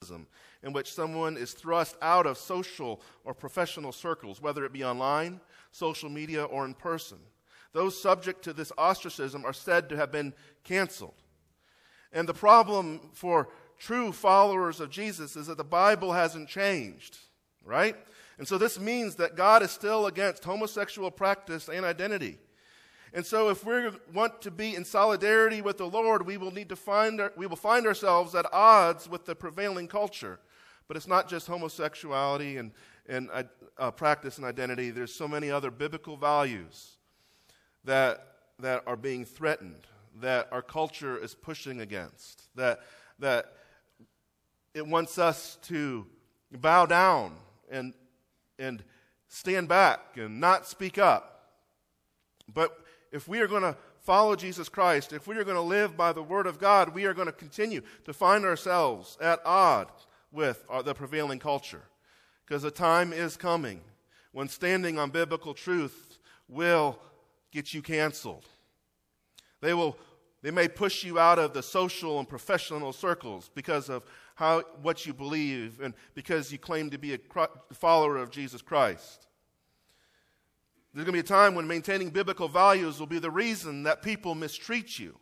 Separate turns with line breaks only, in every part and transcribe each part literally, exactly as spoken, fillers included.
in which someone is thrust out of social or professional circles, whether it be online, social media, or in person. Those subject to this ostracism are said to have been canceled. And the problem for true followers of Jesus is that the Bible hasn't changed, right? And so this means that God is still against homosexual practice and identity. And so if we want to be in solidarity with the Lord, we will need to find our, we will find ourselves at odds with the prevailing culture. But it's not just homosexuality and, and uh, practice and identity. There's so many other biblical values that that are being threatened, that our culture is pushing against, that that it wants us to bow down and and stand back and not speak up. But if we are going to follow Jesus Christ, if we are going to live by the Word of God, we are going to continue to find ourselves at odds with our, the prevailing culture. Because the time is coming when standing on biblical truth will get you canceled. They will, they may push you out of the social and professional circles because of how what you believe and because you claim to be a follower of Jesus Christ. There's going to be a time when maintaining biblical values will be the reason that people mistreat you.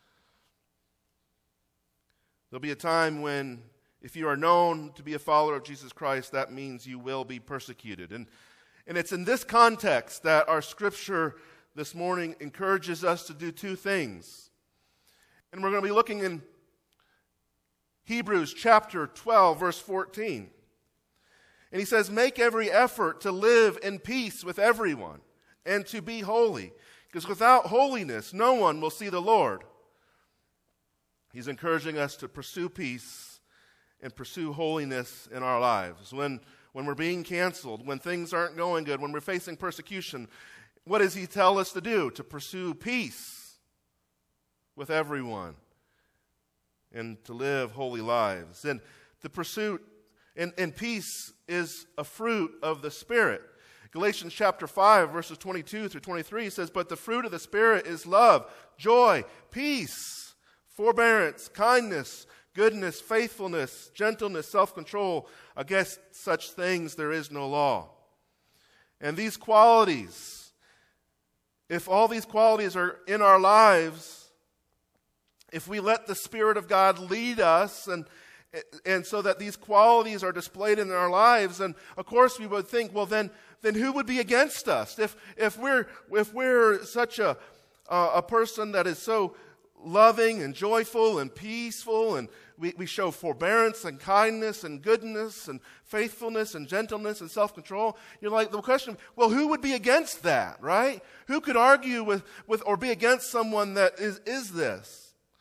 There'll be a time when, if you are known to be a follower of Jesus Christ, that means you will be persecuted. And, and it's in this context that our scripture this morning encourages us to do two things. And we're going to be looking in Hebrews chapter twelve, verse fourteen. And he says, make every effort to live in peace with everyone and to be holy, because without holiness, no one will see the Lord. He's encouraging us to pursue peace and pursue holiness in our lives. When, when we're being canceled, when things aren't going good, when we're facing persecution, what does he tell us to do? To pursue peace with everyone and to live holy lives. And the pursuit and, and peace is a fruit of the Spirit. Galatians chapter five, verses twenty-two through twenty-three says, but the fruit of the Spirit is love, joy, peace, forbearance, kindness, goodness, faithfulness, gentleness, self-control. Against such things there is no law. And these qualities, if all these qualities are in our lives, if we let the Spirit of God lead us and and so that these qualities are displayed in our lives, and of course we would think, well then then who would be against us? If if we're if we're such a uh, a person that is so loving and joyful and peaceful, and we, we show forbearance and kindness and goodness and faithfulness and gentleness and self-control, you're like, the question, well, who would be against that, right? Who could argue with, with or be against someone that is, is this?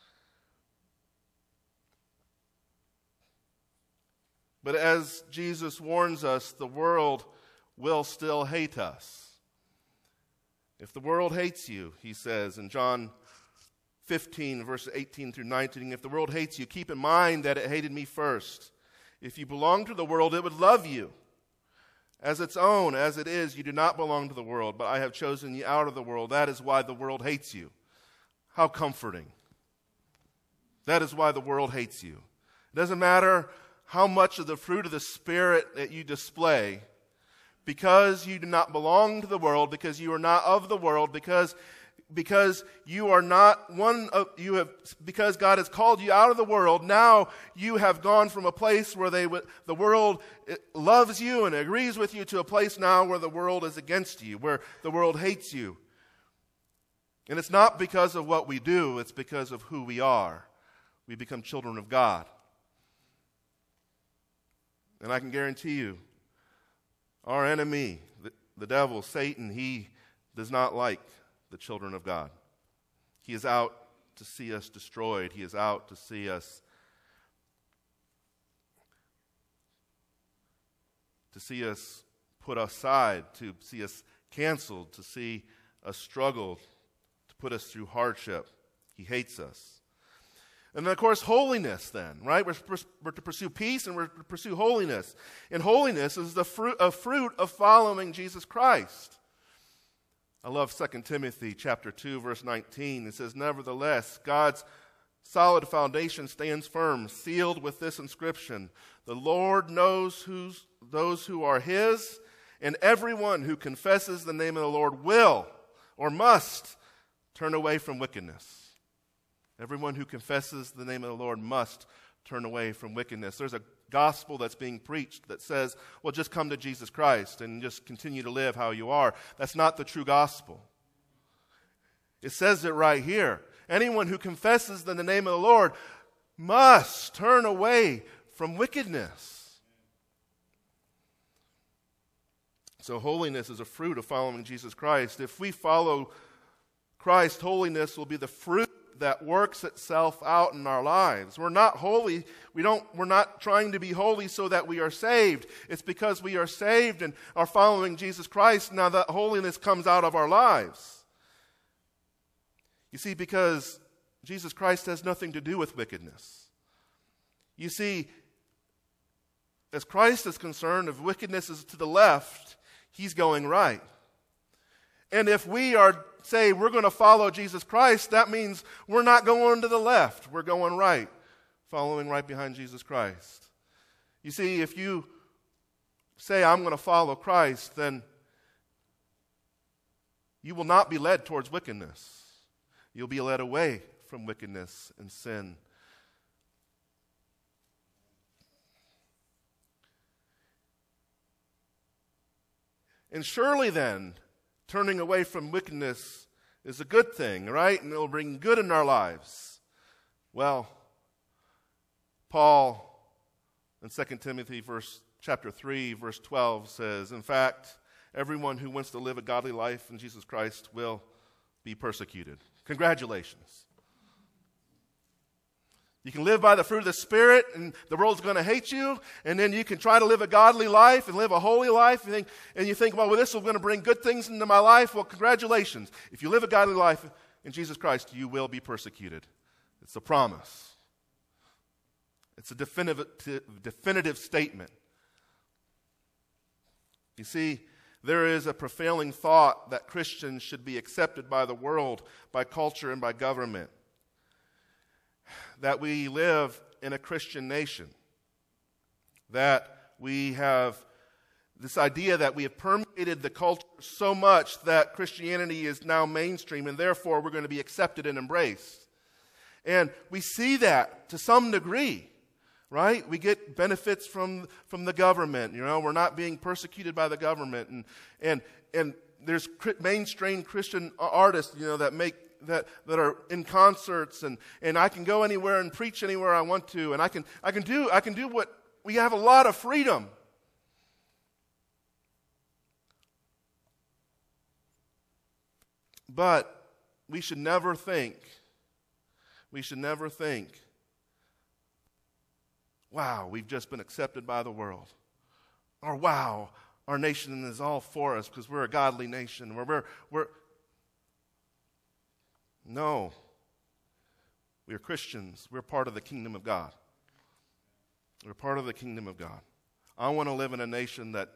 But as Jesus warns us, the world will still hate us. If the world hates you, he says in John fifteen, verses eighteen through nineteen, if the world hates you, keep in mind that it hated me first. If you belong to the world, it would love you as its own. As it is, you do not belong to the world, but I have chosen you out of the world. That is why the world hates you. How comforting. That is why the world hates you. It doesn't matter how much of the fruit of the Spirit that you display, because you do not belong to the world, because you are not of the world, because because you are not one of you have because God has called you out of the world. Now you have gone from a place where they the world loves you and agrees with you to a place now where the world is against you, where the world hates you. And it's not because of what we do, it's because of who we are. We become children of God. And I can guarantee you, our enemy, the, the devil, Satan, he does not like the children of God. He is out to see us destroyed. He is out to see us to see us put aside, to see us canceled, to see us struggle, to put us through hardship. He hates us. And then, of course, holiness then, right? We're, we're to pursue peace and we're to pursue holiness. And holiness is the fruit, a fruit of following Jesus Christ. I love Second Timothy chapter two, verse nineteen. It says, nevertheless, God's solid foundation stands firm, sealed with this inscription: the Lord knows who's, those who are his, and everyone who confesses the name of the Lord will or must turn away from wickedness. Everyone who confesses the name of the Lord must turn away from wickedness. There's a gospel that's being preached that says, well, just come to Jesus Christ and just continue to live how you are. That's not the true gospel. It says it right here. Anyone who confesses the name of the Lord must turn away from wickedness. So holiness is a fruit of following Jesus Christ. If we follow Christ, holiness will be the fruit that works itself out in our lives. We're not holy. We don't, we're not trying to be holy so that we are saved. It's because we are saved and are following Jesus Christ. Now that holiness comes out of our lives. You see, because Jesus Christ has nothing to do with wickedness. You see, as Christ is concerned, if wickedness is to the left, he's going right. And if we are, say, we're going to follow Jesus Christ, that means we're not going to the left. We're going right, following right behind Jesus Christ. You see, if you say, I'm going to follow Christ, then you will not be led towards wickedness. You'll be led away from wickedness and sin. And surely then, turning away from wickedness is a good thing, right? And it'll bring good in our lives. Well, Paul in Second Timothy verse, chapter three, verse twelve says, in fact, everyone who wants to live a godly life in Jesus Christ will be persecuted. Congratulations. You can live by the fruit of the Spirit, and the world's going to hate you, and then you can try to live a godly life and live a holy life, and, think, and you think, well, well, this is going to bring good things into my life. Well, congratulations. If you live a godly life in Jesus Christ, you will be persecuted. It's a promise. It's a definitive, definitive statement. You see, there is a prevailing thought that Christians should be accepted by the world, by culture, and by government. That we live in a Christian nation. That we have this idea that we have permeated the culture so much that Christianity is now mainstream, and therefore we're going to be accepted and embraced. And we see that to some degree. Right? We get benefits from from the government. You know, we're not being persecuted by the government, and and and there's mainstream Christian artists, you know, that make that that are in concerts, and and I can go anywhere and preach anywhere I want to, and I can I can do I can do what we have a lot of freedom. But we should never think. We should never think. Wow, we've just been accepted by the world. Or wow, our nation is all for us because we're a godly nation. We're, we're, we're No. We are Christians. We're part of the kingdom of God. We're part of the kingdom of God. I want to live in a nation that,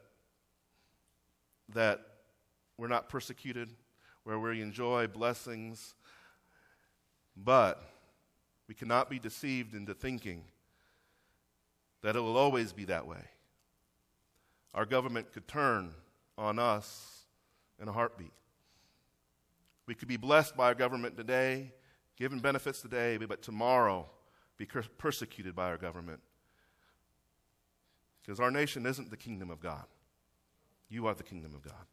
that we're not persecuted, where we enjoy blessings, but we cannot be deceived into thinking that it will always be that way. Our government could turn on us in a heartbeat. We could be blessed by our government today, given benefits today, but tomorrow be persecuted by our government. Because our nation isn't the kingdom of God. You are the kingdom of God.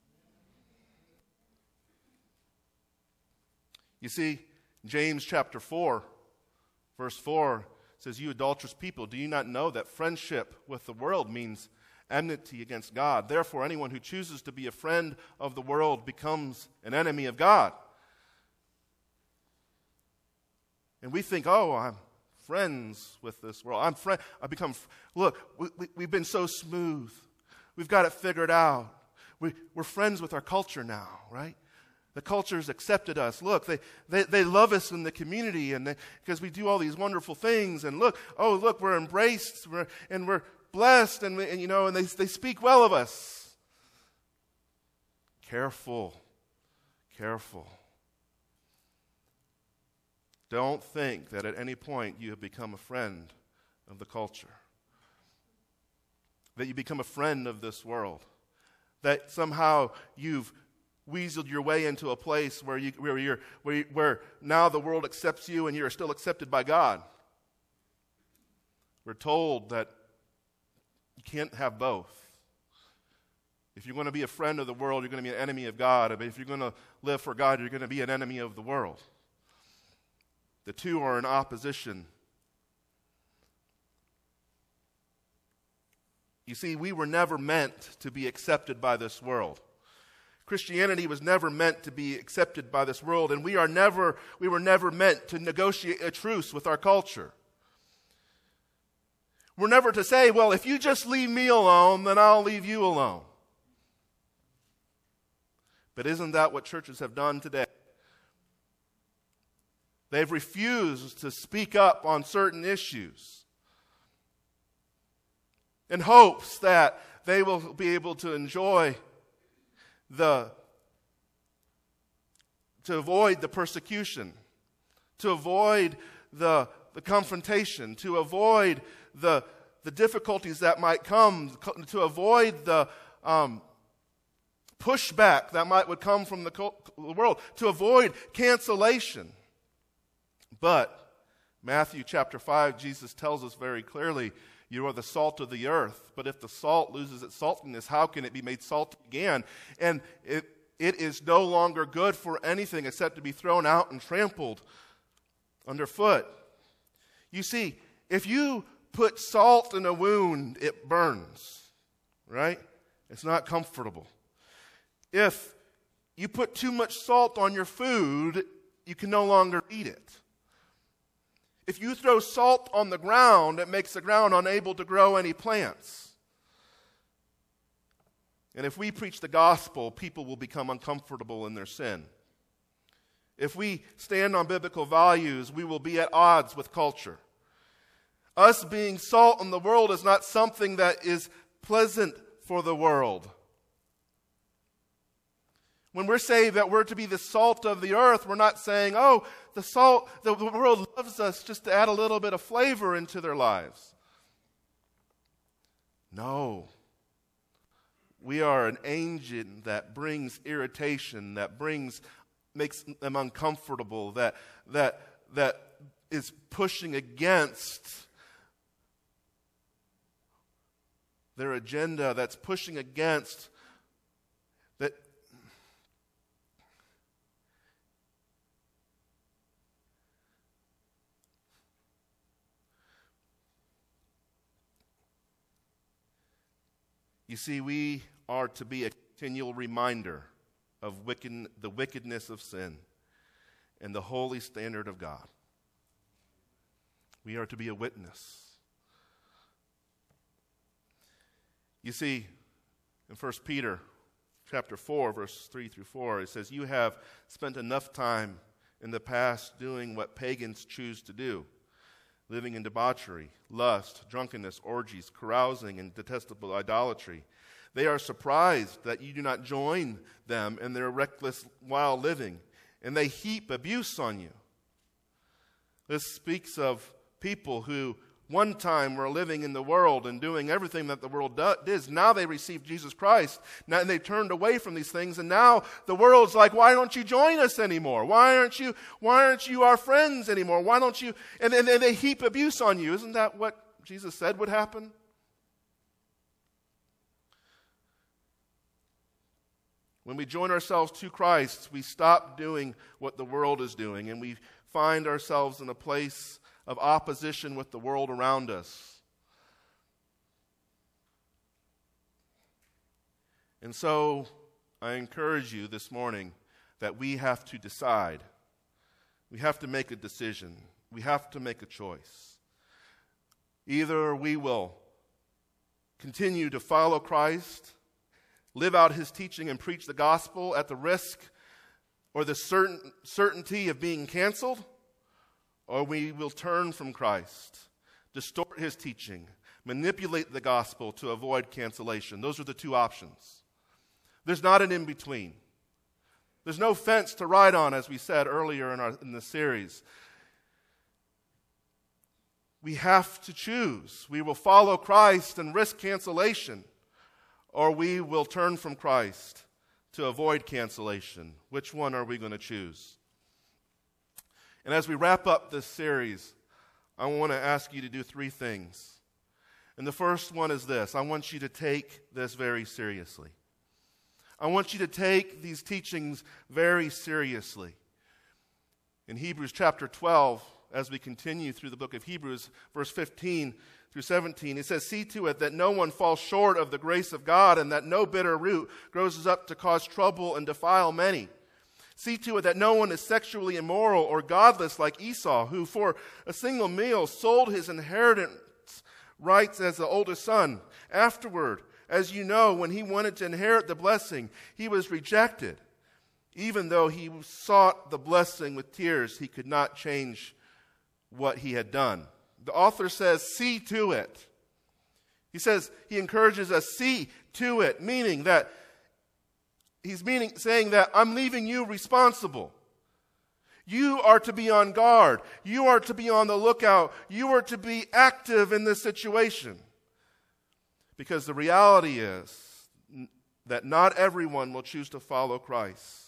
You see, James chapter four, verse four, says, you adulterous people, do you not know that friendship with the world means enmity against God? Therefore, anyone who chooses to be a friend of the world becomes an enemy of God. And we think, oh, I'm friends with this world. I'm friend. I become. Look, we, we, we've been so smooth. We've got it figured out. We, we're friends with our culture now, right? The culture's accepted us. Look, they, they, they love us in the community, and because we do all these wonderful things. And look, oh, look, we're embraced, we're, and we're blessed, and, we, and you know, and they they speak well of us. Careful, careful. don't think that at any point you have become a friend of the culture, that you become a friend of this world, that somehow you've weaseled your way into a place where you where you're where, you, where now the world accepts you and you're still accepted by God. We're told that you can't have both. If you're going to be a friend of the world, you're going to be an enemy of God. But if you're going to live for God, you're going to be an enemy of the world. The two are in opposition. You see, we were never meant to be accepted by this world. Christianity was never meant to be accepted by this world, and we are never we were never meant to negotiate a truce with our culture. We're never to say, well, if you just leave me alone, then I'll leave you alone. But isn't that what churches have done today? They've refused to speak up on certain issues in hopes that they will be able to enjoy the, to avoid the persecution, to avoid the, the confrontation, to avoid the, the difficulties that might come, to avoid the um, pushback that might would come from the, the world, to avoid cancellation. But Matthew chapter five, Jesus tells us very clearly, you are the salt of the earth. But if the salt loses its saltiness, how can it be made salty again? And it, it is no longer good for anything except to be thrown out and trampled underfoot. You see, if you put salt in a wound, it burns, right? It's not comfortable. If you put too much salt on your food, you can no longer eat it. If you throw salt on the ground, it makes the ground unable to grow any plants. And if we preach the gospel, people will become uncomfortable in their sin. If we stand on biblical values, we will be at odds with culture. Us being salt in the world is not something that is pleasant for the world. When we're saying that we're to be the salt of the earth, we're not saying, oh, the salt, the world loves us just to add a little bit of flavor into their lives. No. We are an agent that brings irritation, that brings, makes them uncomfortable, that, that, that is pushing against their agenda, that's pushing against that. You see, we are to be a continual reminder of wicked, the wickedness of sin and the holy standard of God. We are to be a witness. You see, in First Peter chapter four, verse three through four, it says, you have spent enough time in the past doing what pagans choose to do, living in debauchery, lust, drunkenness, orgies, carousing, and detestable idolatry. They are surprised that you do not join them in their reckless, wild living, and they heap abuse on you. This speaks of people who one time were living in the world and doing everything that the world does. Now they received Jesus Christ, now, and they turned away from these things, and now the world's like, why don't you join us anymore? Why aren't you, why aren't you our friends anymore? Why don't you, and then they heap abuse on you. Isn't that what Jesus said would happen? When we join ourselves to Christ, we stop doing what the world is doing, and we find ourselves in a place of opposition with the world around us. And so I encourage you this morning that we have to decide. We have to make a decision. We have to make a choice. Either we will continue to follow Christ, live out his teaching and preach the gospel at the risk or the certain certainty of being canceled, or we will turn from Christ, distort his teaching, manipulate the gospel to avoid cancellation. Those are the two options. There's not an in-between. There's no fence to ride on, as we said earlier in, our, in the series. we have to choose. We will follow Christ and risk cancellation, or we will turn from Christ to avoid cancellation. Which one are we going to choose? And as we wrap up this series, I want to ask you to do three things. And the first one is this. I want you to take this very seriously. I want you to take these teachings very seriously. In Hebrews chapter twelve, as we continue through the book of Hebrews, verse fifteen through seventeen, it says, "See to it that no one falls short of the grace of God, and that no bitter root grows up to cause trouble and defile many. See to it that no one is sexually immoral or godless like Esau, who for a single meal sold his inheritance rights as the oldest son. Afterward, as you know, when he wanted to inherit the blessing, he was rejected. Even though he sought the blessing with tears, he could not change what he had done." The author says, see to it. He says, he encourages us, see to it, meaning that he's meaning saying that I'm leaving you responsible. You are to be on guard. You are to be on the lookout. You are to be active in this situation. Because the reality is that not everyone will choose to follow Christ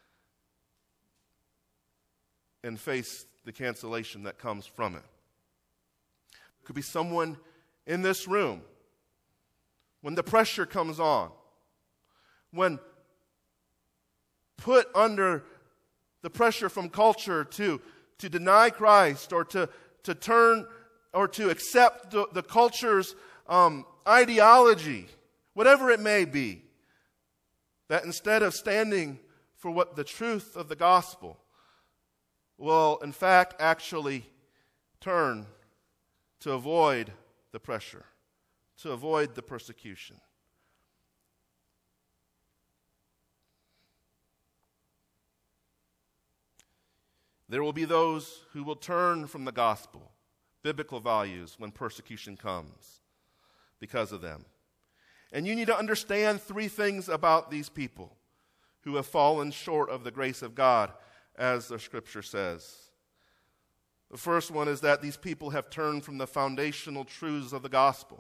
and face the cancellation that comes from it. It could be someone in this room. When the pressure comes on, when put under the pressure from culture to, to deny Christ or to, to turn or to accept the, the culture's um, ideology, whatever it may be, that instead of standing for what the truth of the gospel will in fact actually turn to avoid the pressure, to avoid the persecution. There will be those who will turn from the gospel, biblical values, when persecution comes because of them. And you need to understand three things about these people who have fallen short of the grace of God, as the scripture says. The first one is that these people have turned from the foundational truths of the gospel.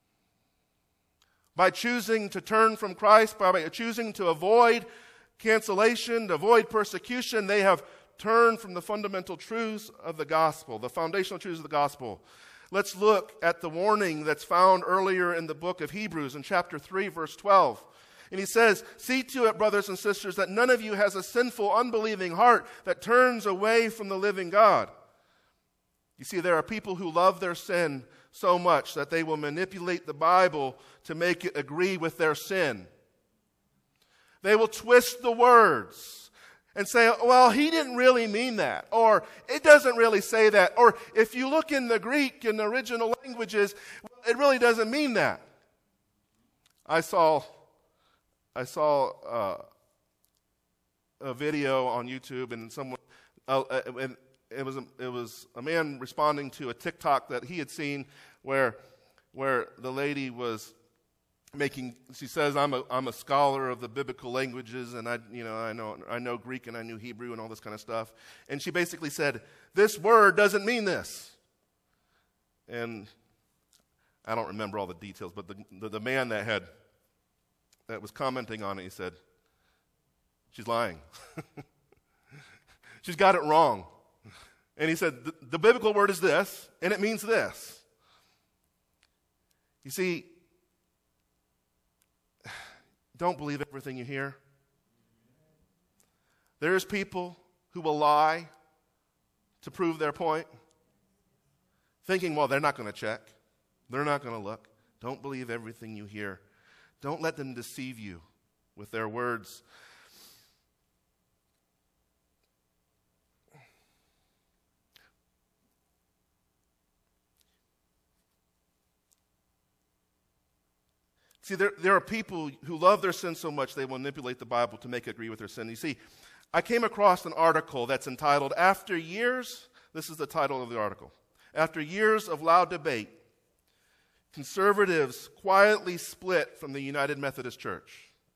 By choosing to turn from Christ, by choosing to avoid cancellation, to avoid persecution, they have turned from the fundamental truths of the gospel, the foundational truths of the gospel. Let's look at the warning that's found earlier in the book of Hebrews in chapter three, verse twelve. And he says, "See to it, brothers and sisters, that none of you has a sinful, unbelieving heart that turns away from the living God." You see, there are people who love their sin so much that they will manipulate the Bible to make it agree with their sin. They will twist the words and say, well, he didn't really mean that, or it doesn't really say that, or if you look in the Greek, in the original languages, it really doesn't mean that. I saw... I saw uh, a video on YouTube, and someone, uh, and it was a, it was a man responding to a TikTok that he had seen, where where the lady was making. She says, "I'm a I'm a scholar of the biblical languages, and I you know I know I know Greek and I knew Hebrew and all this kind of stuff." And she basically said, "This word doesn't mean this." And I don't remember all the details, but the the, the man that had. that was commenting on it, he said, she's lying. She's got it wrong. And he said, the, the biblical word is this, and it means this. You see, don't believe everything you hear. There's people who will lie to prove their point, thinking, well, they're not going to check. They're not going to look. Don't believe everything you hear. Don't let them deceive you with their words. See, there, there are people who love their sin so much they will manipulate the Bible to make it agree with their sin. You see, I came across an article that's entitled, After Years, this is the title of the article, After Years of Loud Debate, Conservatives Quietly Split from the United Methodist Church.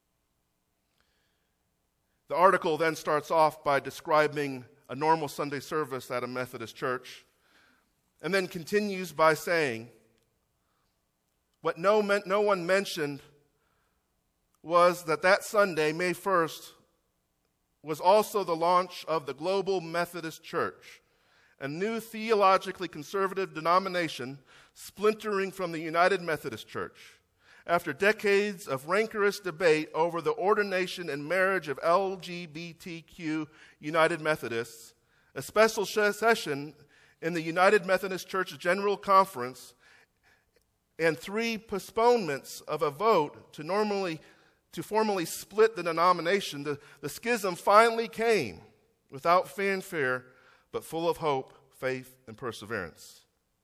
The article then starts off by describing a normal Sunday service at a Methodist church, And then continues by saying, what no, no one mentioned was that that Sunday, May first, was also the launch of the Global Methodist Church, a new theologically conservative denomination splintering from the United Methodist Church. After decades of rancorous debate over the ordination and marriage of L G B T Q United Methodists, a special session in the United Methodist Church General Conference, and three postponements of a vote to normally to formally split the denomination, the, the schism finally came without fanfare, but full of hope, faith, and perseverance.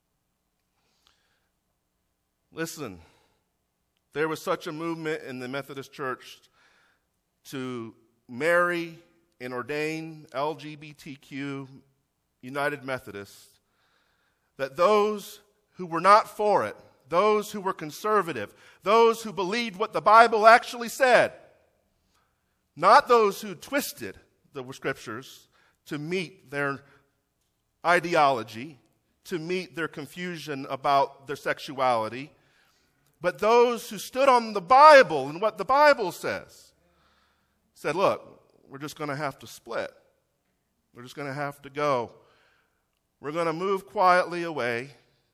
Listen, there was such a movement in the Methodist Church to marry and ordain L G B T Q United Methodists that those who were not for it, those who were conservative, those who believed what the Bible actually said, not those who twisted the scriptures to meet their ideology, to meet their confusion about their sexuality, but those who stood on the Bible and what the Bible says, said, look, we're just going to have to split. We're just going to have to go. We're going to move quietly away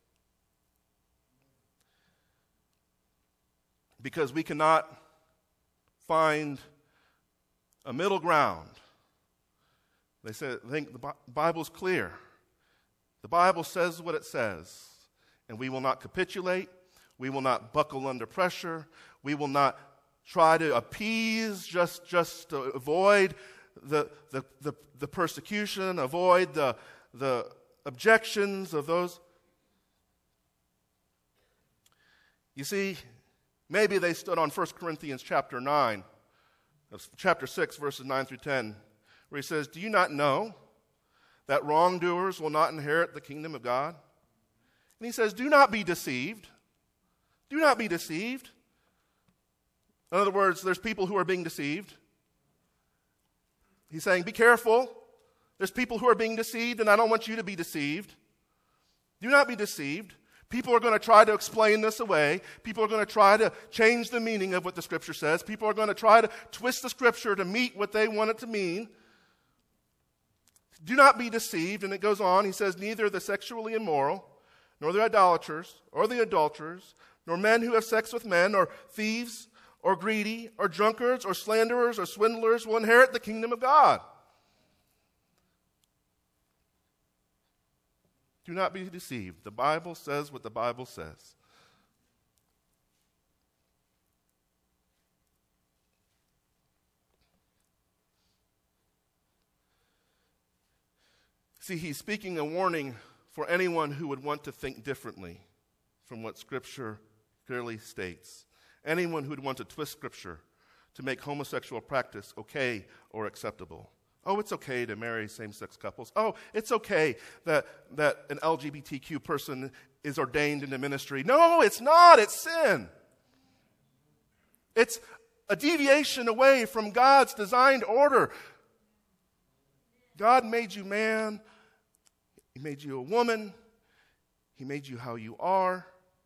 because we cannot find a middle ground. They said, I think the Bible's clear. The Bible says what it says, and we will not capitulate. We will not buckle under pressure. We will not try to appease just, just to avoid the, the, the, the persecution, avoid the, the objections of those. You see, maybe they stood on First Corinthians chapter nine, chapter six, verses nine through ten, where he says, do you not know that wrongdoers will not inherit the kingdom of God? And he says, do not be deceived. Do not be deceived. In other words, there's people who are being deceived. He's saying, be careful. There's people who are being deceived, and I don't want you to be deceived. Do not be deceived. People are going to try to explain this away. People are going to try to change the meaning of what the Scripture says. People are going to try to twist the Scripture to meet what they want it to mean. Do not be deceived. And it goes on. He says, neither the sexually immoral, nor the idolaters, or the adulterers, nor men who have sex with men, or thieves, or greedy, or drunkards, or slanderers, or swindlers will inherit the kingdom of God. Do not be deceived. The Bible says what the Bible says. See, he's speaking a warning for anyone who would want to think differently from what Scripture clearly states. Anyone who would want to twist Scripture to make homosexual practice okay or acceptable. Oh, it's okay to marry same-sex couples. Oh, it's okay that, that an L G B T Q person is ordained into ministry. No, it's not. It's sin. It's a deviation away from God's designed order. God made you man. He made you a woman. He made you how you are.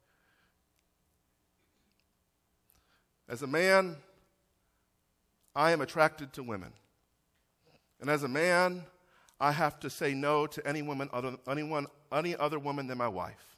As a man, I am attracted to women. And as a man, I have to say no to any woman, other, anyone, any other woman than my wife.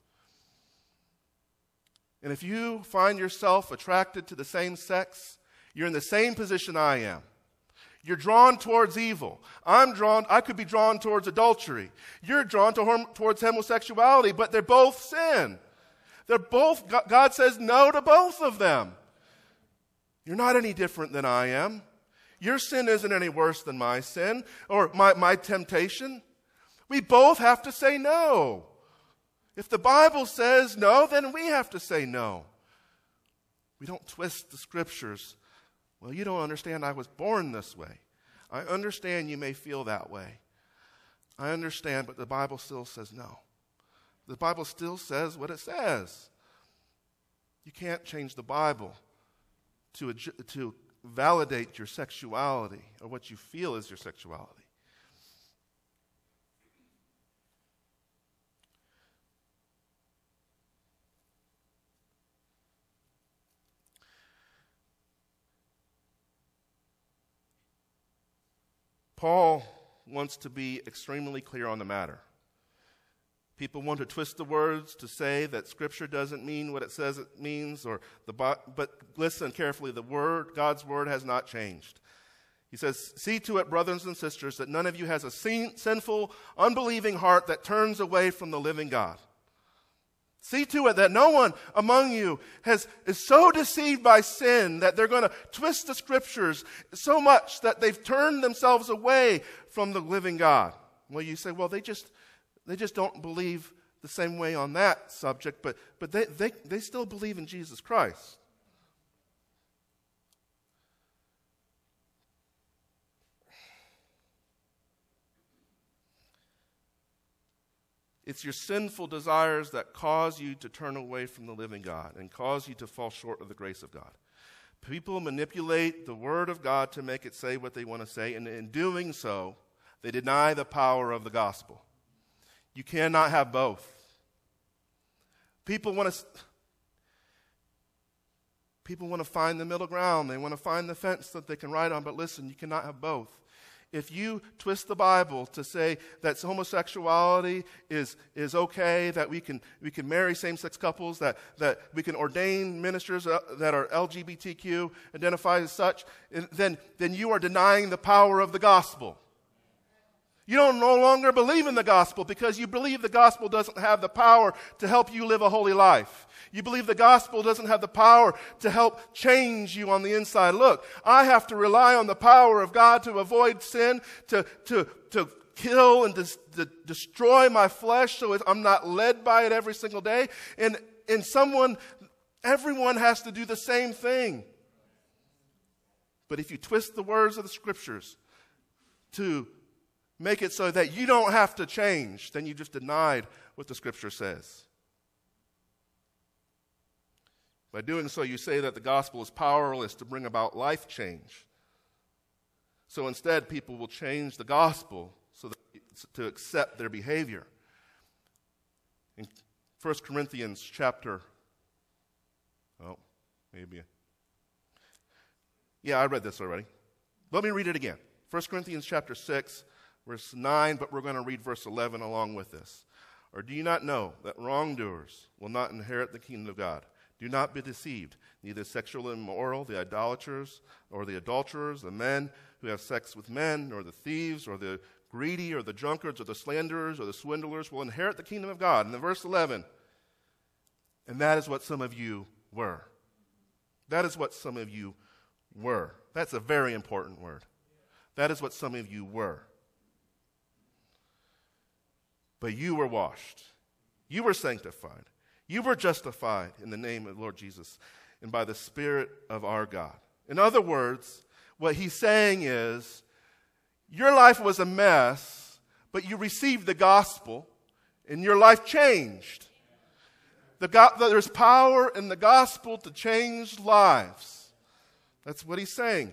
And if you find yourself attracted to the same sex, you're in the same position I am. You're drawn towards evil. I'm drawn, I could be drawn towards adultery. You're drawn to, towards homosexuality, but they're both sin. They're both, God says no to both of them. You're not any different than I am. Your sin isn't any worse than my sin or my, my temptation. We both have to say no. If the Bible says no, then we have to say no. We don't twist the Scriptures. Well, you don't understand. I was born this way. I understand you may feel that way. I understand, but the Bible still says no. The Bible still says what it says. You can't change the Bible to, to validate your sexuality or what you feel is your sexuality. Paul wants to be extremely clear on the matter. People want to twist the words to say that Scripture doesn't mean what it says it means, or the but listen carefully. The word, God's word, has not changed. He says, "See to it, brothers and sisters, that none of you has a sin, sinful, unbelieving heart that turns away from the living God. See to it that no one among you has is so deceived by sin that they're going to twist the Scriptures so much that they've turned themselves away from the living God." Well, you say, well, they just they just don't believe the same way on that subject, but but they they, they still believe in Jesus Christ. It's your sinful desires that cause you to turn away from the living God and cause you to fall short of the grace of God. People manipulate the word of God to make it say what they want to say, and in doing so, they deny the power of the gospel. You cannot have both. People want to people want to find the middle ground. They want to find the fence that they can ride on, but listen, you cannot have both. If you twist the Bible to say that homosexuality is, is okay, that we can we can marry same-sex couples, that, that we can ordain ministers that are L G B T Q, identified as such, then, then you are denying the power of the gospel. You don't no longer believe in the gospel because you believe the gospel doesn't have the power to help you live a holy life. You believe the gospel doesn't have the power to help change you on the inside. Look, I have to rely on the power of God to avoid sin, to, to, to kill and dis, to destroy my flesh so I'm not led by it every single day. And, and someone, everyone has to do the same thing. But if you twist the words of the Scriptures to make it so that you don't have to change, then you just denied what the Scripture says. By doing so, you say that the gospel is powerless to bring about life change. So instead, people will change the gospel so that, to accept their behavior. In First Corinthians chapter, oh, maybe. Yeah, I read this already. Let me read it again. First Corinthians chapter six, verse nine, but we're going to read verse eleven along with this. Or do you not know that wrongdoers will not inherit the kingdom of God? Do not be deceived. Neither sexually immoral, the idolaters, or the adulterers, the men who have sex with men, nor the thieves, or the greedy, or the drunkards, or the slanderers, or the swindlers will inherit the kingdom of God. And then verse eleven, and that is what some of you were. That is what some of you were. That's a very important word. That is what some of you were. But you were washed. You were sanctified. You were justified in the name of the Lord Jesus and by the Spirit of our God. In other words, what he's saying is, your life was a mess, but you received the gospel and your life changed. The go- there's power in the gospel to change lives. That's what he's saying.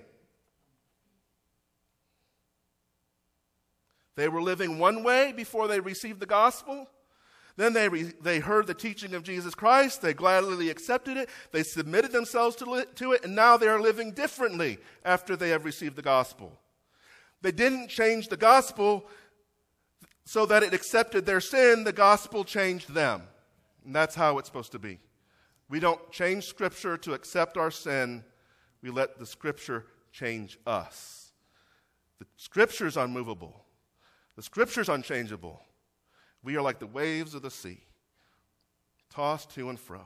They were living one way before they received the gospel. Then they re, they heard the teaching of Jesus Christ. They gladly accepted it. They submitted themselves to, li, to it. And now they are living differently after they have received the gospel. They didn't change the gospel so that it accepted their sin. The gospel changed them. And that's how it's supposed to be. We don't change Scripture to accept our sin. We let the Scripture change us. The Scripture is unmovable. The Scripture is unchangeable. We are like the waves of the sea, tossed to and fro.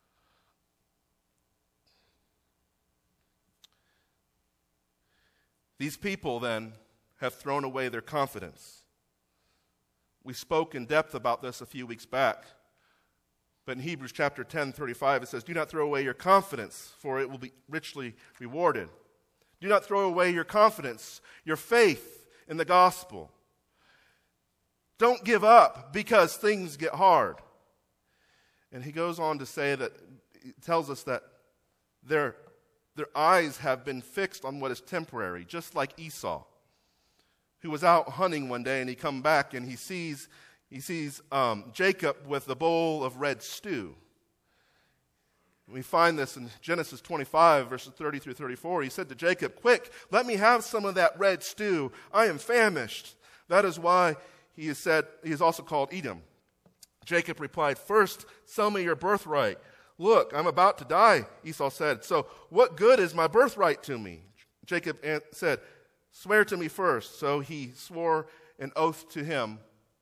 These people, then, have thrown away their confidence. We spoke in depth about this a few weeks back. But in Hebrews chapter ten, thirty-five, it says, do not throw away your confidence, for it will be richly rewarded. Do not throw away your confidence, your faith in the gospel. Don't give up because things get hard. And he goes on to say that, he tells us that their, their eyes have been fixed on what is temporary, just like Esau, who was out hunting one day and he come back and he sees, he sees um, Jacob with the bowl of red stew. We find this in Genesis twenty-five, verses thirty through thirty-four. He said to Jacob, "Quick, let me have some of that red stew. I am famished." That is why he is said he is also called Edom. Jacob replied, "First, sell me your birthright." "Look, I'm about to die," Esau said. "So what good is my birthright to me?" Jacob said, "Swear to me first." So he swore an oath to him.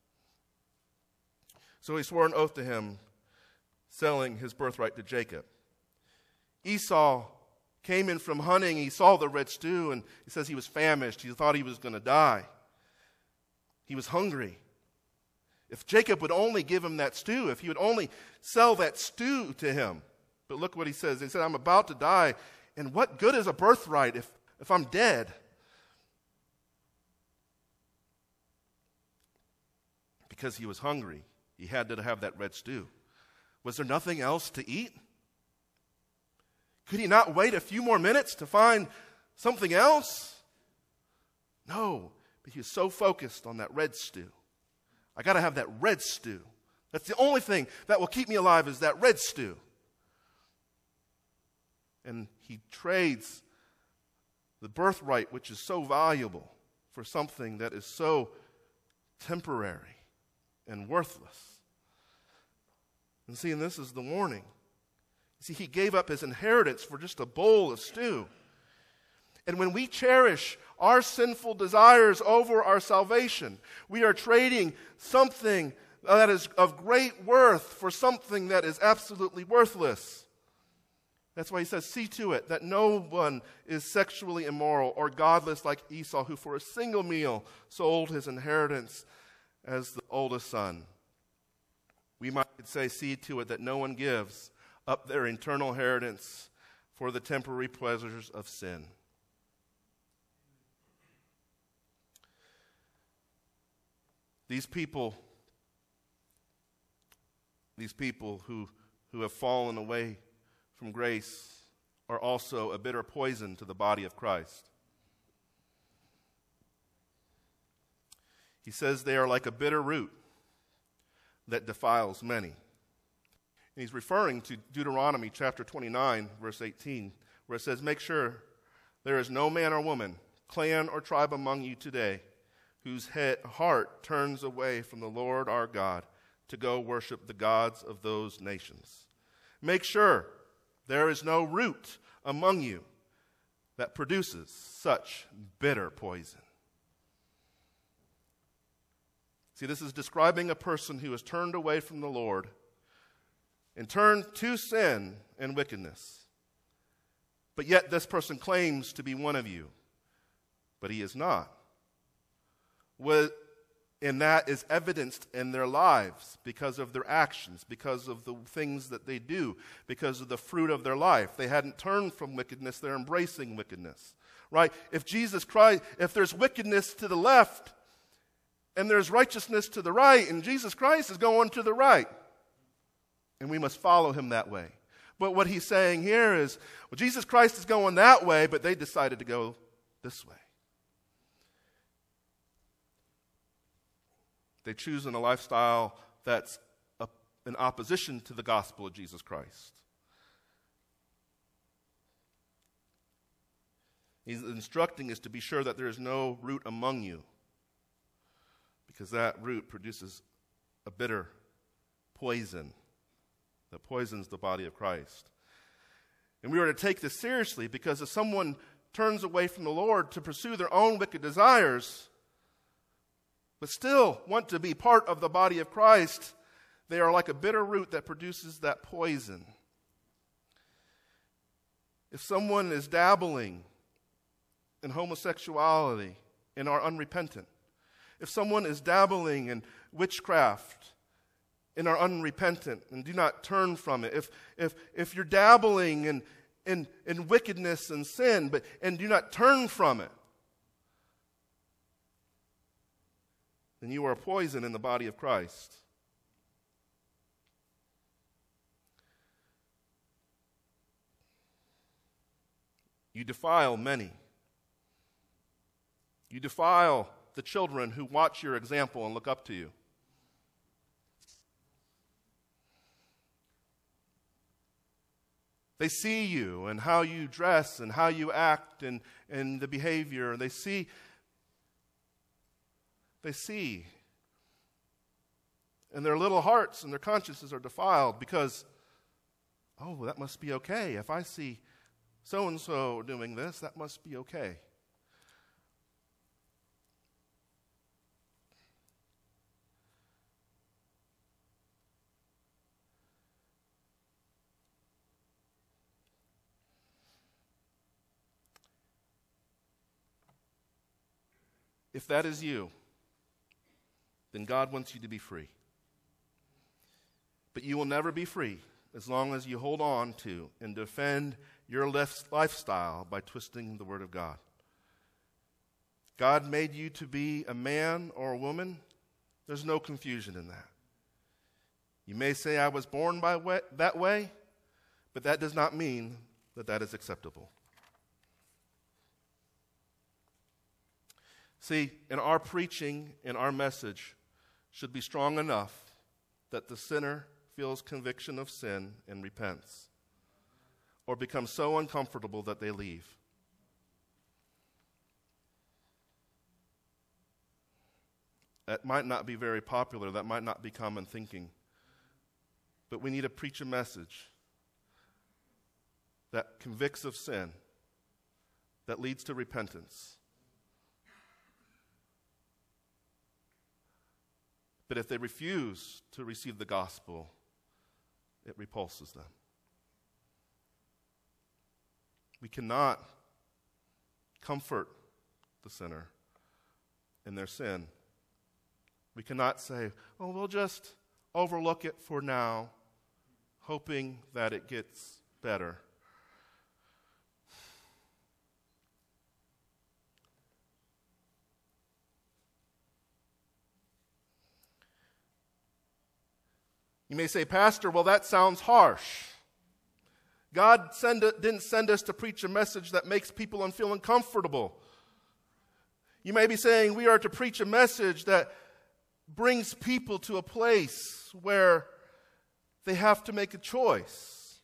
So he swore an oath to him, selling his birthright to Jacob. Esau came in from hunting. He saw the red stew, and he says he was famished. He thought he was going to die. He was hungry. If Jacob would only give him that stew, if he would only sell that stew to him. But look what he says. He said, "I'm about to die, and what good is a birthright if, if I'm dead?" Because he was hungry, he had to have that red stew. Was there nothing else to eat? Could he not wait a few more minutes to find something else? No, but he was so focused on that red stew. I got to have that red stew. That's the only thing that will keep me alive, is that red stew. And he trades the birthright, which is so valuable, for something that is so temporary and worthless. And see, and this is the warning. See, he gave up his inheritance for just a bowl of stew. And when we cherish our sinful desires over our salvation, we are trading something that is of great worth for something that is absolutely worthless. That's why he says, "See to it that no one is sexually immoral or godless like Esau, who for a single meal sold his inheritance as the oldest son." We might say, see to it that no one gives up their eternal inheritance for the temporary pleasures of sin. These people, these people who, who have fallen away from grace are also a bitter poison to the body of Christ. He says they are like a bitter root that defiles many. And he's referring to Deuteronomy chapter twenty-nine, verse eighteen, where it says, "Make sure there is no man or woman, clan or tribe among you today whose head, heart turns away from the Lord our God to go worship the gods of those nations. Make sure there is no root among you that produces such bitter poison." See, this is describing a person who has turned away from the Lord and turned to sin and wickedness. But yet this person claims to be one of you, but he is not. What, and that is evidenced in their lives because of their actions, because of the things that they do, because of the fruit of their life. They hadn't turned from wickedness, they're embracing wickedness. Right? If Jesus Christ, if there's wickedness to the left and there's righteousness to the right, and Jesus Christ is going to the right, and we must follow him that way. But what he's saying here is, well, Jesus Christ is going that way, but they decided to go this way. They choose in a lifestyle that's a, in opposition to the gospel of Jesus Christ. He's instructing us to be sure that there is no root among you, because that root produces a bitter poison that poisons the body of Christ. And we are to take this seriously, because if someone turns away from the Lord to pursue their own wicked desires, but still want to be part of the body of Christ, they are like a bitter root that produces that poison. If someone is dabbling in homosexuality and are unrepentant, if someone is dabbling in witchcraft and are unrepentant and do not turn from it, if if if you're dabbling in in, in wickedness and sin, but and do not turn from it, then you are a poison in the body of Christ. You defile many. You defile the children who watch your example and look up to you. They see you and how you dress and how you act and, and the behavior. They see, they see. And their little hearts and their consciences are defiled because, oh, that must be okay. If I see so-and-so doing this, that must be okay. If that is you, then God wants you to be free. But you will never be free as long as you hold on to and defend your lifestyle by twisting the Word of God. God made you to be a man or a woman. There's no confusion in that. You may say, I was born by way, that way, but that does not mean that that is acceptable. See, in our preaching and our message should be strong enough that the sinner feels conviction of sin and repents, or becomes so uncomfortable that they leave. That might not be very popular, that might not be common thinking, but we need to preach a message that convicts of sin, that leads to repentance. But if they refuse to receive the gospel, it repulses them. We cannot comfort the sinner in their sin. We cannot say, oh, we'll just overlook it for now, hoping that it gets better. You may say, Pastor, well, that sounds harsh. God send, didn't send us to preach a message that makes people feel uncomfortable. You may be saying we are to preach a message that brings people to a place where they have to make a choice.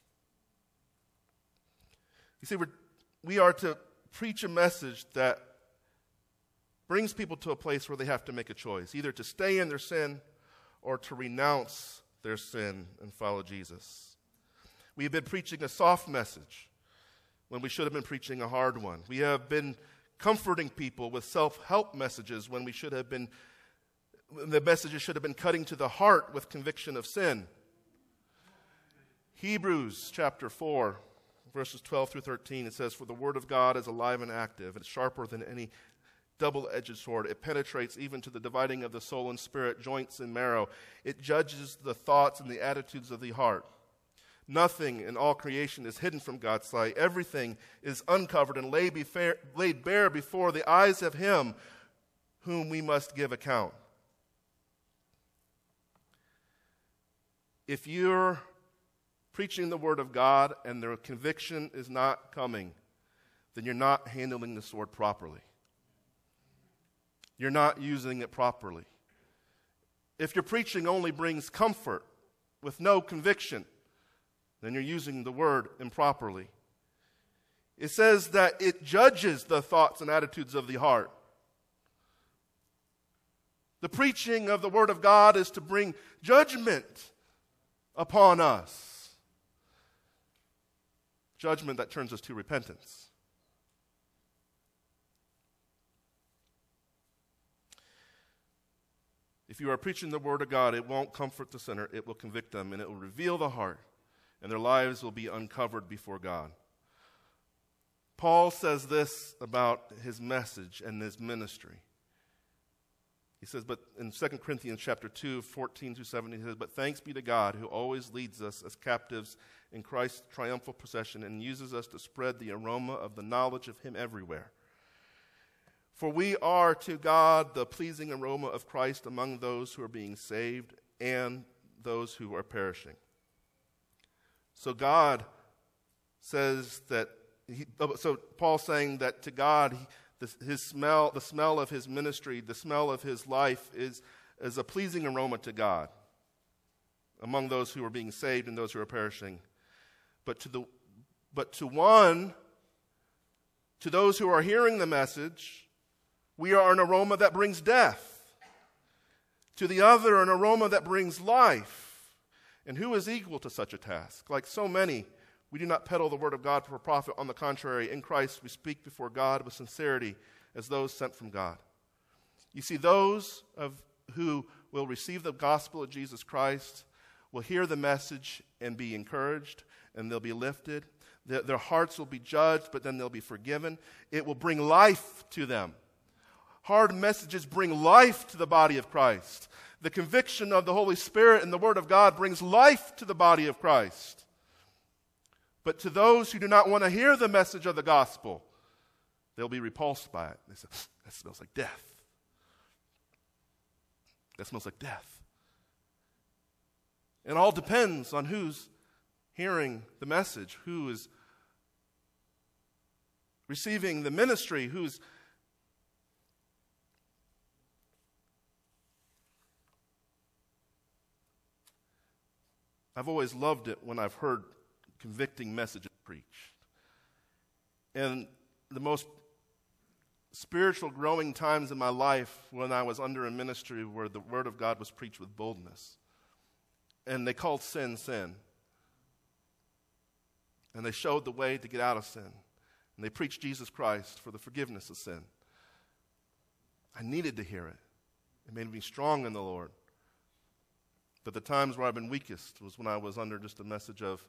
You see, we're, we are to preach a message that brings people to a place where they have to make a choice, either to stay in their sin or to renounce their sin and follow Jesus. We have been preaching a soft message when we should have been preaching a hard one. We have been comforting people with self-help messages when we should have been, the messages should have been cutting to the heart with conviction of sin. Hebrews chapter four, verses twelve through thirteen, it says, for the word of God is alive and active, and sharper than any double-edged sword. It penetrates even to the dividing of the soul and spirit, joints and marrow. It judges the thoughts and the attitudes of the heart. Nothing in all creation is hidden from God's sight. Everything is uncovered and laid, befa- laid bare before the eyes of Him whom we must give account. If you're preaching the Word of God and their conviction is not coming, then you're not handling the sword properly. You're not using it properly. If your preaching only brings comfort with no conviction, then you're using the word improperly. It says that it judges the thoughts and attitudes of the heart. The preaching of the Word of God is to bring judgment upon us. Judgment that turns us to repentance. If you are preaching the Word of God, it won't comfort the sinner, it will convict them, and it will reveal the heart, and their lives will be uncovered before God. Paul says this about his message and his ministry. He says, but in Second Corinthians chapter two, fourteen through seventeen, he says, but thanks be to God who always leads us as captives in Christ's triumphal procession and uses us to spread the aroma of the knowledge of Him everywhere. For we are to God the pleasing aroma of Christ among those who are being saved and those who are perishing. So God says that, he, so Paul's saying that to God, he, the, his smell, the smell of his ministry, the smell of his life is, is a pleasing aroma to God among those who are being saved and those who are perishing. But to the But to one, to those who are hearing the message, we are an aroma that brings death. To the other, an aroma that brings life. And who is equal to such a task? Like so many, we do not peddle the word of God for profit. On the contrary, in Christ we speak before God with sincerity as those sent from God. You see, those of who will receive the gospel of Jesus Christ will hear the message and be encouraged, and they'll be lifted. Their, their hearts will be judged, but then they'll be forgiven. It will bring life to them. Hard messages bring life to the body of Christ. The conviction of the Holy Spirit and the Word of God brings life to the body of Christ. But to those who do not want to hear the message of the gospel, they'll be repulsed by it. They say, that smells like death. That smells like death. It all depends on who's hearing the message, who is receiving the ministry, who's I've always loved it when I've heard convicting messages preached. And the most spiritual growing times in my life when I was under a ministry where the Word of God was preached with boldness. And they called sin, sin. And they showed the way to get out of sin. And they preached Jesus Christ for the forgiveness of sin. I needed to hear it. It made me strong in the Lord. But the times where I've been weakest was when I was under just a message of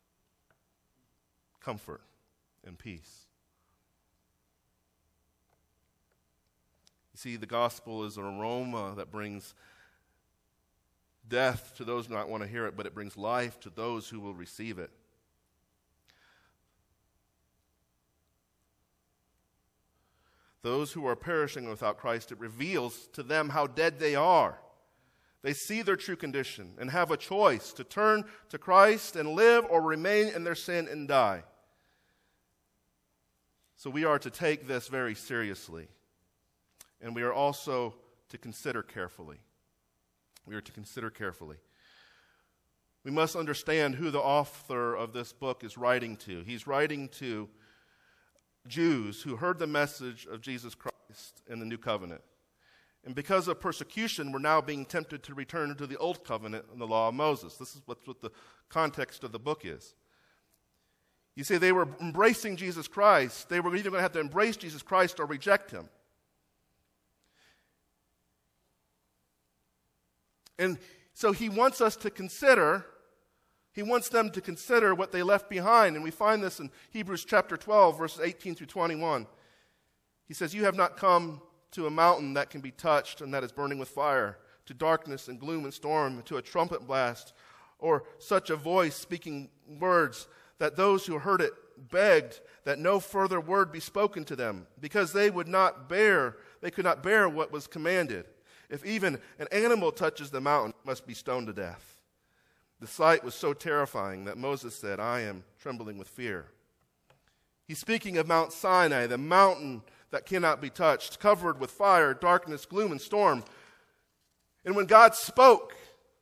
comfort and peace. You see, the gospel is an aroma that brings death to those who do not want to hear it, but it brings life to those who will receive it. Those who are perishing without Christ, it reveals to them how dead they are. They see their true condition and have a choice to turn to Christ and live or remain in their sin and die. So we are to take this very seriously. And we are also to consider carefully. We are to consider carefully. We must understand who the author of this book is writing to. He's writing to Jews who heard the message of Jesus Christ in the New Covenant. And because of persecution, we're now being tempted to return to the Old Covenant and the law of Moses. This is what, what the context of the book is. You see, they were embracing Jesus Christ. They were either going to have to embrace Jesus Christ or reject him. And so he wants us to consider, he wants them to consider what they left behind. And we find this in Hebrews chapter twelve, verses eighteen through twenty-one. He says, "You have not come to a mountain that can be touched and that is burning with fire, to darkness and gloom and storm, to a trumpet blast, or such a voice speaking words that those who heard it begged that no further word be spoken to them, because they would not bear, they could not bear what was commanded. If even an animal touches the mountain, it must be stoned to death. The sight was so terrifying that Moses said, I am trembling with fear." He's speaking of Mount Sinai, the mountain that cannot be touched, covered with fire, darkness, gloom, and storm. And when God spoke,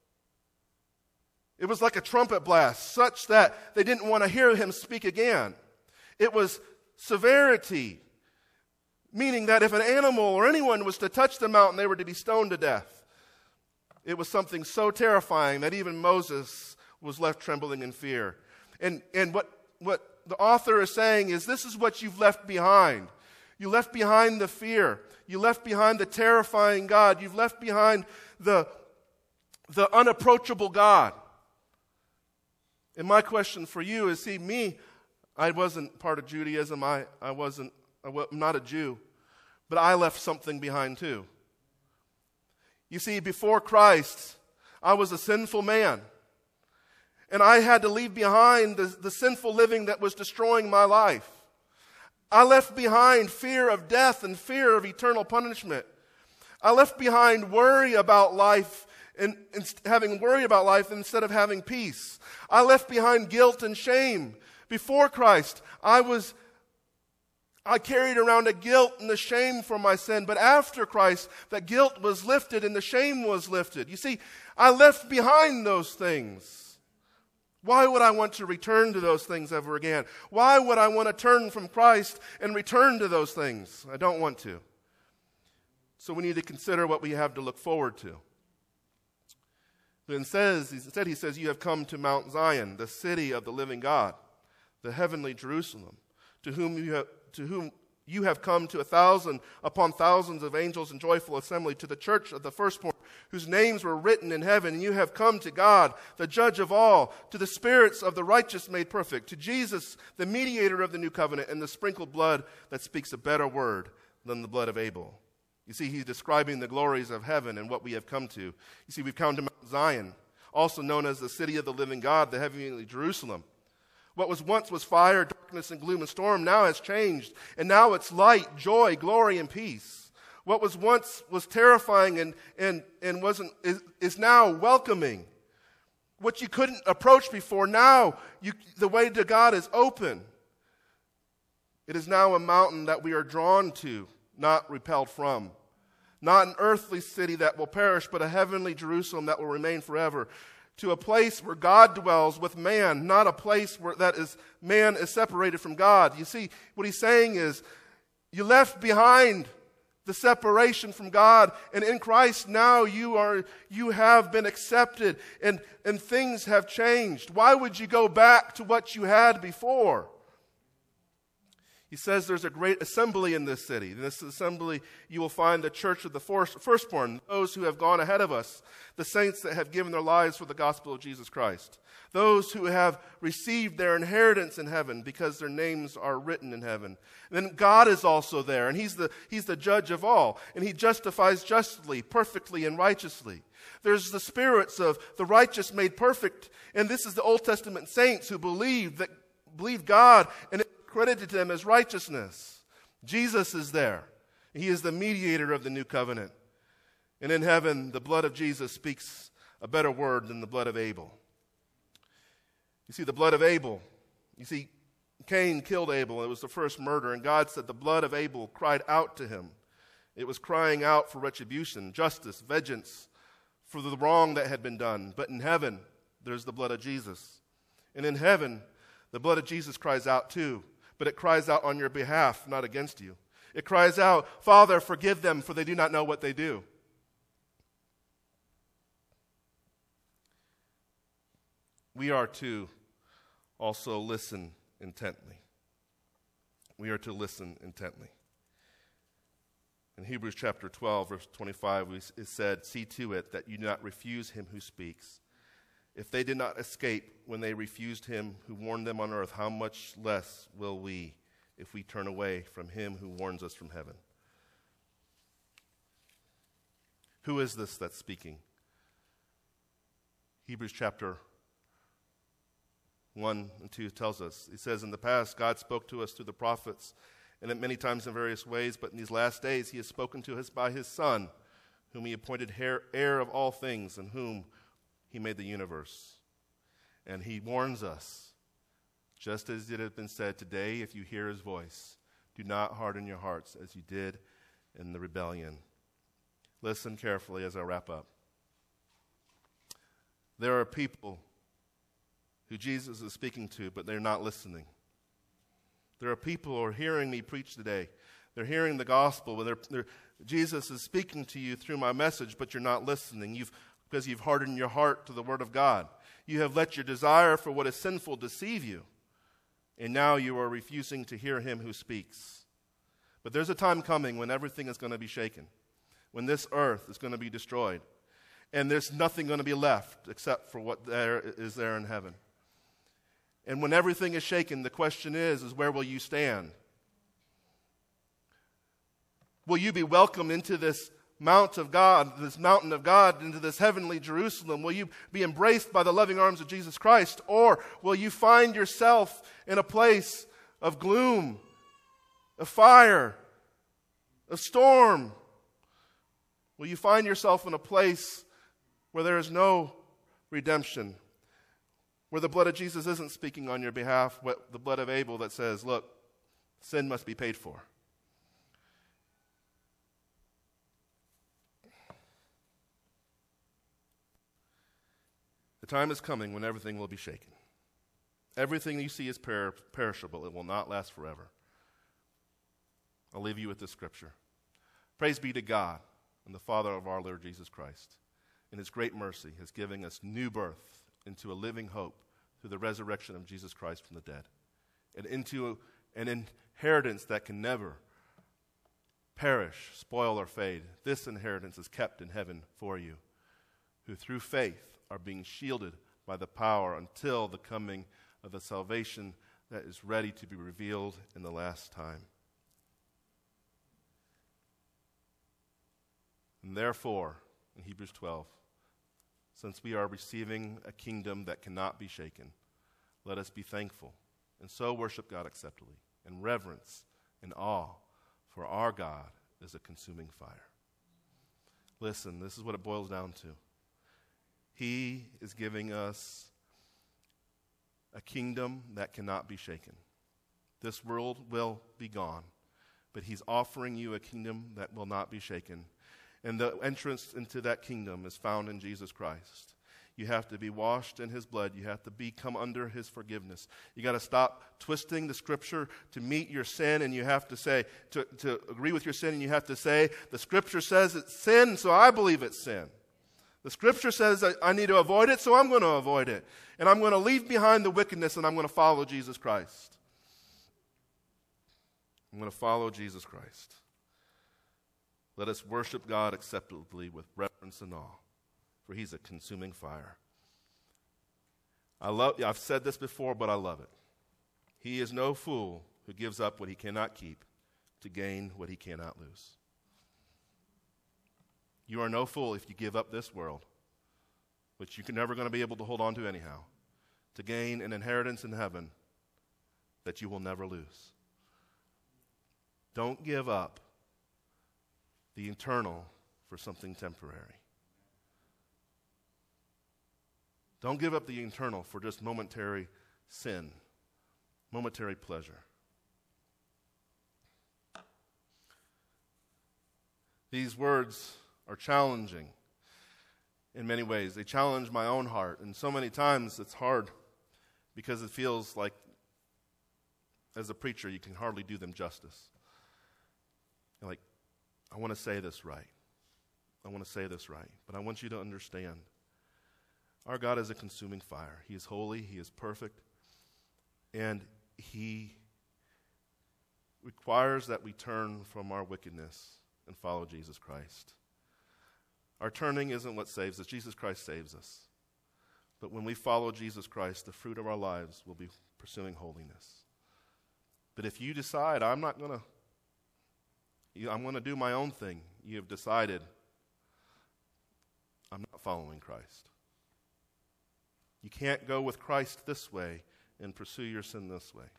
it was like a trumpet blast, such that they didn't want to hear him speak again. It was severity, meaning that if an animal or anyone was to touch the mountain, they were to be stoned to death. It was something so terrifying that even Moses was left trembling in fear. And, and what, what the author is saying is, this is what you've left behind. You left behind the fear. You left behind the terrifying God. You've left behind the, the unapproachable God. And my question for you is, see, me, I wasn't part of Judaism. I, I wasn't, I'm not a Jew. But I left something behind too. You see, before Christ, I was a sinful man. And I had to leave behind the, the sinful living that was destroying my life. I left behind fear of death and fear of eternal punishment. I left behind worry about life and, and having worry about life instead of having peace. I left behind guilt and shame. Before Christ, I was I carried around a guilt and a shame for my sin, but after Christ, that guilt was lifted and the shame was lifted. You see, I left behind those things. Why would I want to return to those things ever again? Why would I want to turn from Christ and return to those things? I don't want to. So we need to consider what we have to look forward to. Then says, instead he says, you have come to Mount Zion, the city of the living God, the heavenly Jerusalem, to whom you have, to whom you have come to a thousand upon thousands of angels in joyful assembly, to the church of the firstborn, whose names were written in heaven. And you have come to God, the judge of all, to the spirits of the righteous made perfect, to Jesus, the mediator of the new covenant, and the sprinkled blood that speaks a better word than the blood of Abel. You see, he's describing the glories of heaven and what we have come to. You see, we've come to Mount Zion, also known as the city of the living God, the heavenly Jerusalem. What was once was fire, darkness, and gloom and storm now has changed, and now it's light, joy, glory, and peace. What was once was terrifying and, and, and wasn't is, is now welcoming. What you couldn't approach before, now you, the way to God is open. It is now a mountain that we are drawn to, not repelled from. Not an earthly city that will perish, but a heavenly Jerusalem that will remain forever. To a place where God dwells with man, not a place where that is man is separated from God. You see, what he's saying is, you left behind the separation from God, and in Christ now you are you have been accepted, and, and things have changed. Why would you go back to what you had before? He says there's a great assembly in this city. In this assembly, you will find the church of the firstborn, those who have gone ahead of us, the saints that have given their lives for the gospel of Jesus Christ, those who have received their inheritance in heaven because their names are written in heaven. And then God is also there, and he's the, he's the judge of all, and he justifies justly, perfectly, and righteously. There's the spirits of the righteous made perfect, and this is the Old Testament saints who believe that believe God, and it credited to them as righteousness. Jesus is there. He is the mediator of the new covenant. And in heaven, the blood of Jesus speaks a better word than the blood of Abel. You see, the blood of Abel, you see, Cain killed Abel. It was the first murder. And God said the blood of Abel cried out to him. It was crying out for retribution, justice, vengeance for the wrong that had been done. But in heaven, there's the blood of Jesus. And in heaven, the blood of Jesus cries out too. But it cries out on your behalf, not against you. It cries out, Father, forgive them, for they do not know what they do. We are to also listen intently. We are to listen intently. In Hebrews chapter twelve, verse twenty-five, it said, see to it that you do not refuse him who speaks. If they did not escape when they refused him who warned them on earth, how much less will we if we turn away from him who warns us from heaven? Who is this that's speaking? Hebrews chapter one and two tells us. It says, in the past, God spoke to us through the prophets, and at many times in various ways, but in these last days he has spoken to us by his Son, whom he appointed heir of all things, and whom he made the universe. And he warns us, just as it has been said today, if you hear his voice, do not harden your hearts as you did in the rebellion. Listen carefully as I wrap up. There are people who Jesus is speaking to, but they're not listening. There are people who are hearing me preach today. They're hearing the gospel, but they're, they're, Jesus is speaking to you through my message, but you're not listening. You've because you've hardened your heart to the word of God. You have let your desire for what is sinful deceive you, and now you are refusing to hear him who speaks. But there's a time coming when everything is going to be shaken, when this earth is going to be destroyed, and there's nothing going to be left except for what there is there in heaven. And when everything is shaken, the question is, is where will you stand? Will you be welcomed into this Mount of God, this mountain of God, into this heavenly Jerusalem? Will you be embraced by the loving arms of Jesus Christ? Or will you find yourself in a place of gloom, of fire, of storm? Will you find yourself in a place where there is no redemption, where the blood of Jesus isn't speaking on your behalf, but the blood of Abel that says, look, sin must be paid for? The time is coming when everything will be shaken. Everything you see is per- perishable. It will not last forever. I'll leave you with this scripture. Praise be to God and the Father of our Lord Jesus Christ. In his great mercy has given us new birth into a living hope through the resurrection of Jesus Christ from the dead, and into an inheritance that can never perish, spoil, or fade. This inheritance is kept in heaven for you, who through faith are being shielded by the power until the coming of the salvation that is ready to be revealed in the last time. And therefore, in Hebrews twelve, since we are receiving a kingdom that cannot be shaken, let us be thankful and so worship God acceptably in reverence and awe, for our God is a consuming fire. Listen, this is what it boils down to. He is giving us a kingdom that cannot be shaken. This world will be gone, but he's offering you a kingdom that will not be shaken. And the entrance into that kingdom is found in Jesus Christ. You have to be washed in his blood. You have to become under his forgiveness. You got to stop twisting the scripture to meet your sin, and you have to say, to, to agree with your sin, and you have to say, the scripture says it's sin, so I believe it's sin. The scripture says that I need to avoid it, so I'm going to avoid it. And I'm going to leave behind the wickedness, and I'm going to follow Jesus Christ. I'm going to follow Jesus Christ. Let us worship God acceptably with reverence and awe, for he's a consuming fire. I love, I've said this before, but I love it. He is no fool who gives up what he cannot keep to gain what he cannot lose. You are no fool if you give up this world, which you're never going to be able to hold on to anyhow, to gain an inheritance in heaven that you will never lose. Don't give up the eternal for something temporary. Don't give up the eternal for just momentary sin, momentary pleasure. These words are challenging in many ways. They challenge my own heart, and so many times it's hard because it feels like, as a preacher, you can hardly do them justice. You're like, I want to say this right. I want to say this right. But I want you to understand, our God is a consuming fire. He is holy. He is perfect. And he requires that we turn from our wickedness and follow Jesus Christ. Our turning isn't what saves us. Jesus Christ saves us. But when we follow Jesus Christ, the fruit of our lives will be pursuing holiness. But if you decide, I'm not going to I'm going to do my own thing, you have decided, I'm not following Christ. You can't go with Christ this way and pursue your sin this way.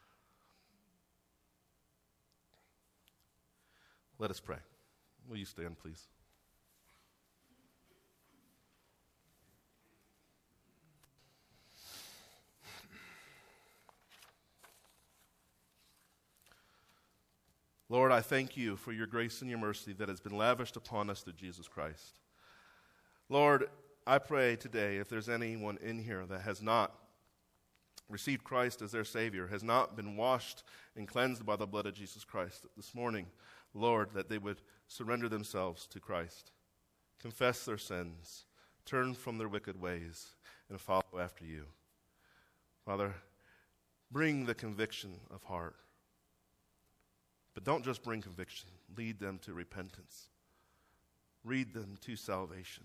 Let us pray. Will you stand, please? Lord, I thank you for your grace and your mercy that has been lavished upon us through Jesus Christ. Lord, I pray today if there's anyone in here that has not received Christ as their Savior, has not been washed and cleansed by the blood of Jesus Christ this morning, Lord, that they would surrender themselves to Christ, confess their sins, turn from their wicked ways, and follow after you. Father, bring the conviction of heart. But don't just bring conviction. Lead them to repentance. Lead them to salvation.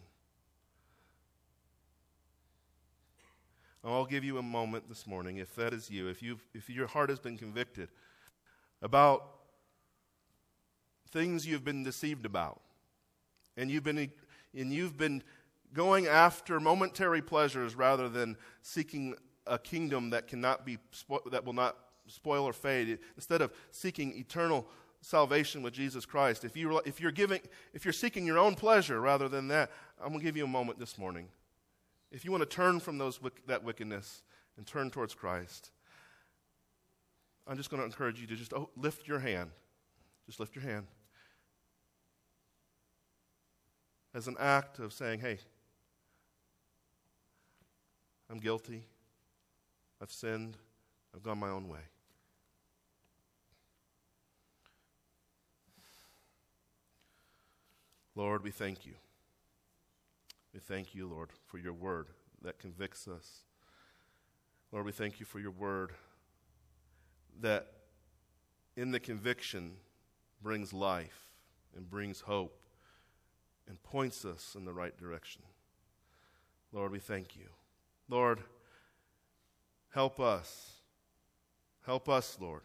I'll give you a moment this morning, if that is you, if you if your heart has been convicted about things you've been deceived about, and you've been and you've been going after momentary pleasures rather than seeking a kingdom that cannot be that will not spoil or fade, instead of seeking eternal salvation with Jesus Christ. If you if you're giving if you're seeking your own pleasure rather than that, I'm going to give you a moment this morning. If you want to turn from those that wickedness and turn towards Christ, I'm just going to encourage you to just oh, lift your hand. Just lift your hand as an act of saying, "Hey, I'm guilty. I've sinned. I've gone my own way. Lord, we thank you. We thank you, Lord, for your word that convicts us. Lord, we thank you for your word that in the conviction brings life and brings hope and points us in the right direction. Lord, we thank you. Lord, help us. Help us, Lord,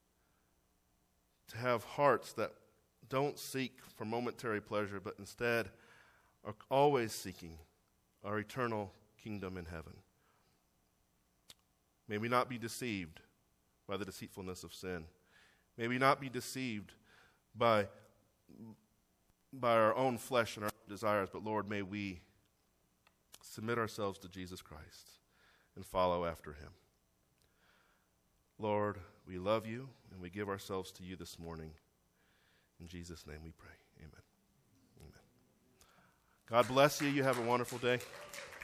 to have hearts that don't seek for momentary pleasure, but instead are always seeking our eternal kingdom in heaven. May we not be deceived by the deceitfulness of sin. May we not be deceived by, by our own flesh and our desires, but Lord, may we submit ourselves to Jesus Christ and follow after him. Lord, we love you and we give ourselves to you this morning. In Jesus' name we pray. Amen. Amen. God bless you. You have a wonderful day.